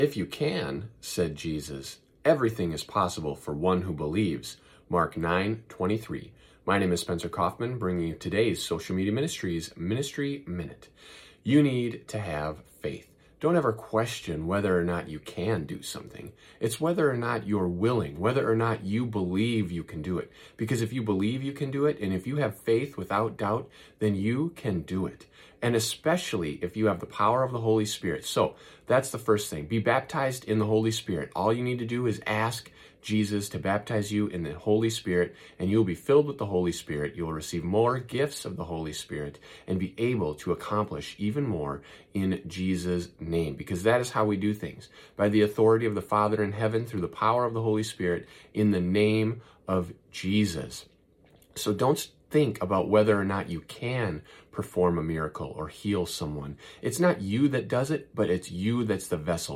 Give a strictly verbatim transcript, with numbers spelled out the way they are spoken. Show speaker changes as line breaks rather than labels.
If you can, said Jesus, everything is possible for one who believes. Mark nine twenty-three. My name is Spencer Kaufman, bringing you today's Social Media Ministries Ministry Minute. You need to have faith. Don't ever question whether or not you can do something. It's whether or not you're willing, whether or not you believe you can do it. Because if you believe you can do it, and if you have faith without doubt, then you can do it. And especially if you have the power of the Holy Spirit. So that's the first thing. Be baptized in the Holy Spirit. All you need to do is ask Jesus to baptize you in the Holy Spirit, and you'll be filled with the Holy Spirit. You'll receive more gifts of the Holy Spirit and be able to accomplish even more in Jesus' name, because that is how we do things, by the authority of the Father in heaven, through the power of the Holy Spirit, in the name of Jesus. So don't think about whether or not you can perform a miracle or heal someone. It's not you that does it, but it's you that's the vessel.